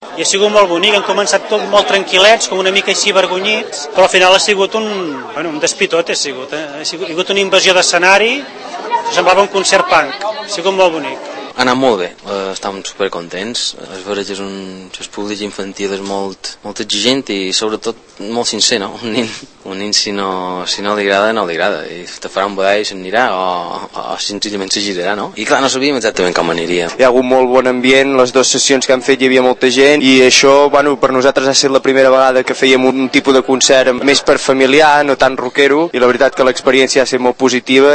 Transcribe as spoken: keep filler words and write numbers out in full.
I ha sigut molt bonic, han començat tot molt tranquil·lets, com una mica així vergonyits, però al final ha sigut un, bueno, un despitot, ha sigut, eh? Ha sigut, ha sigut una invasió d'escenari, semblava un concert punk, ha sigut molt bonic. Ha anat molt bé, eh, estàvem supercontents. És veritat que és un el públic infantil és molt, molt exigent i sobretot molt sincer, no? Un nin, un nin si, no, si no li agrada, no li agrada. I te farà un badall i se'n anirà o, o senzillament se girarà, no? I clar, no sabíem exactament com aniria. Hi ha hagut molt bon ambient, les dues sessions que han fet hi havia molta gent i això, bueno, per nosaltres ha estat la primera vegada que fèiem un tipus de concert més per familiar, no tan rockero, i la veritat que l'experiència ha estat molt positiva.